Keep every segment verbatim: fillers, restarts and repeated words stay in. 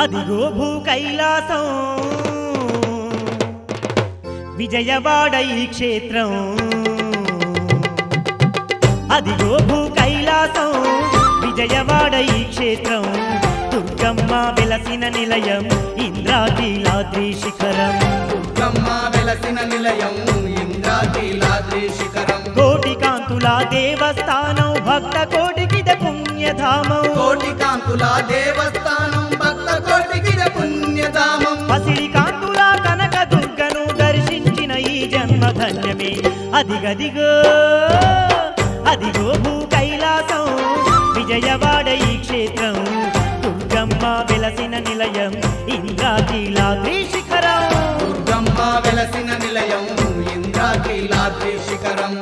అదిగో భూ కైలాసం విజయవాడ ఈ క్షేత్రం అదిగో భూ కైలాసం విజయవాడ ఈ క్షేత్రం దుర్గమ్మ వెలసిన నిలయం ఇంద్రాకీలాద్రి శిఖరం దుర్గమ్మ వెలసిన నిలయం ఇంద్రాకీలాద్రి శిఖరం కోటి కాంతుల దేవస్థానం భక్త కోటికిద పుణ్యధామం కోటి కాంతుల దేవస్థానం భక్త కోటికిద పుణ్యధామం పసిడి కాంతుల కనక దుర్గను దర్శించిన ఈ జన్మ ధన్యమే అదిగదిగో అదిగో భూ కైలాసం విజయవాడ ఈ క్షేత్రం దుర్గమ్మ వెలసిన నిలయం ఇంద్రాకీలాద్రి శిఖరం దుర్గమ్మ వెలసిన నిలయం ఇంద్రాకీలాద్రి శిఖరం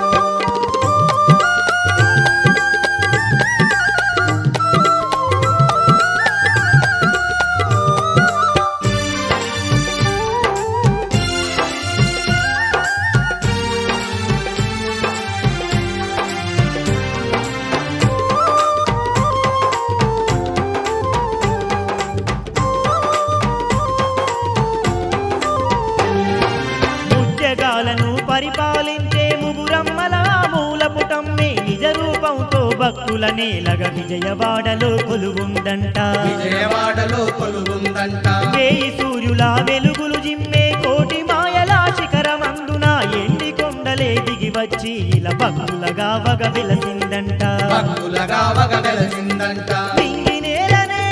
పరిపాలించే ముగురమ్మల మూలపుటమ్మే నిజ రూపంతో భక్తుల నేలగ విజయవాడలో కొలువుందంట విజయవాడలో కొలువుందంట వేయి సూర్యుల వెలుగులు జిమ్మే కోటి మాయల శిఖరమందున ఎండి కొండలే దిగి వచ్చి ఇలా భక్తులగా వగ వెలసిందంట భక్తులగా వగ వెలసిందంట నింగి నేలనే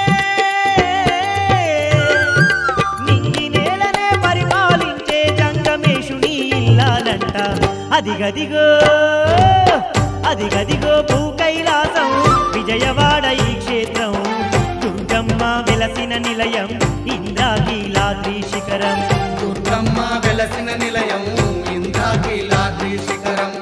నింగి నేలనే పరిపాలించే జంగమేశుని ఇల్లాలంట అదిగదిగో అదిగదిగో భూ కైలాసం విజయవాడ ఈ క్షేత్రం దుర్గమ్మ వెలసిన నిలయం ఇంద్రాకీలాద్రి శిఖరం దుర్గమ్మ వెలసిన నిలయం ఇంద్రాకీలాద్రి శిఖరం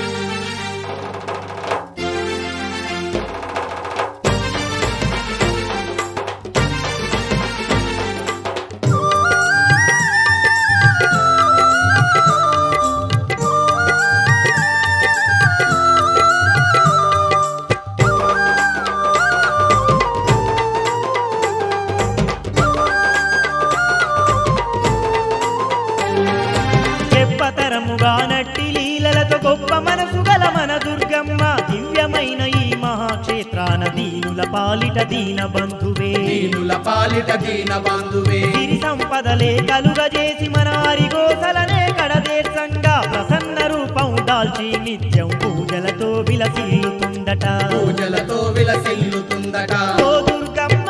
చెప్పతరముగా నట్టి లీలలతో గొప్ప మనసు గల మన దుర్గమ్మ దివ్యమైన ఈ మహాక్షేత్రాన దీనుల పాలిట దీన బంధువే దీనుల పాలిట దీన బంధువే సిరి సంపదలే కలుగజేసి మన హరిగోసలనే కడదేర్సంగా ప్రసన్న రూపం దాల్చి నిత్యం పూజలతో విలసిల్లుతుందట పూజలతో విలసిల్లుతుందట ఓ దుర్గమ్మ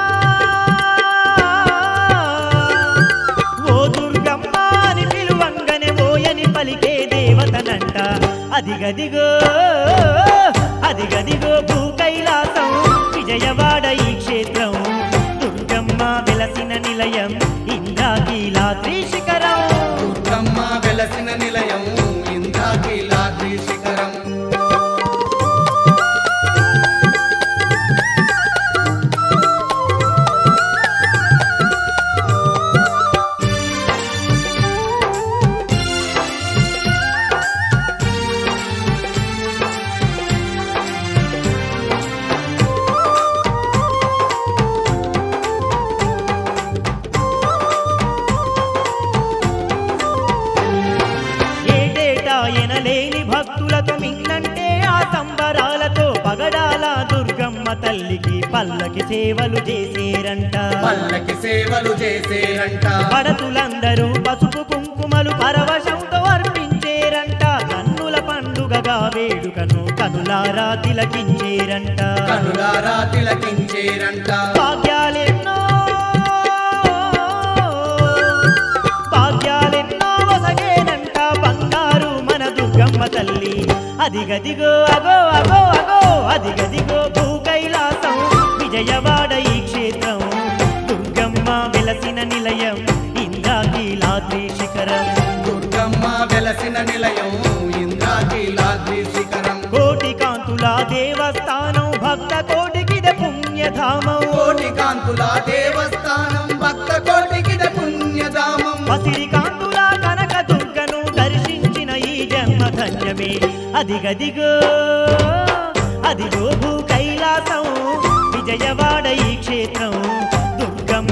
ఓ దుర్గమ్మ అని పిలువంగనే ఓయని పలికే దేవతనంట అదిగదిగో అదిగదిగో భూ కైలాసం విజయవాడ ఈ క్షేత్రం దుర్గమ్మ వెలసిన నిలయం ఇంద్రాకీలాద్రి శిఖరం దుర్గమ్మ వెలసిన నిలయం ఇంద్రాకీలాద్రి శిఖరం ఎనలేని భక్తులతో మిన్నంటే ఆ సంబరాలతో పగడాల దుర్గమ్మ తల్లికి పల్లకి సేవలు చేసేరంట పల్లకి సేవలు చేసేరంట పడతులందరూ పసుపు కుంకుమలు పరవశంతో అర్పించేరంట కన్నుల పండుగగా వేడుకను కనులారా తిలకించేరంట కనులారా తిలకించేరంట భాగ్యాలెన్నో భాగ్యాలెన్నో వసగేనంట బంగారు మన దుర్గమ్మ తల్లి అదిగదిగో అగో అగో అగో అదిగదిగో భూ కైలాసం విజయవాడ ఈ క్షేత్రం దుర్గమ్మ వెలసిన నిలయం ఇంద్రాకీలాద్రి శిఖరం దుర్గమ్మ వెలసిన నిలయం ఇంద్రాకీలాద్రి శిఖరం కోటి కాంతుల దేవస్థానం భక్త కోటికిద పుణ్యధామం కోటి కాంతుల దేవస్థానం భక్త కోటికిద పుణ్యధామం పసిడి కాంతుల కనక దుర్గను దర్శించిన ఈ జన్మ ధన్యమే అదిగదిగో అదిగో భూ కైలాసం విజయవాడ ఈ క్షేత్రం దుర్గమ్మ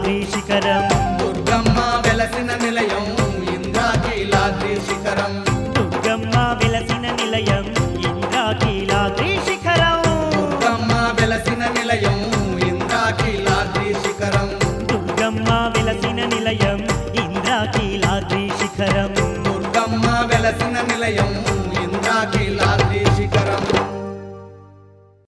ఇంద్రాకీలాద్రి శిఖరం దుర్గమ్మ వెలసిన నిలయం ఇంద్రాకీలాద్రి శిఖరం దుర్గమ్మ వెలసిన నిలయం ఇంద్రాకీలాద్రి శిఖరం దుర్గమ్మ వెలసిన నిలయం ఇంద్రాకీలాద్రి శిఖరం దుర్గమ్మ వెలసిన నిలయం ఇంద్రాకీలాద్రి శిఖరం దుర్గమ్మ వెలసిన నిలయం ఇంద్రాకీలాద్రి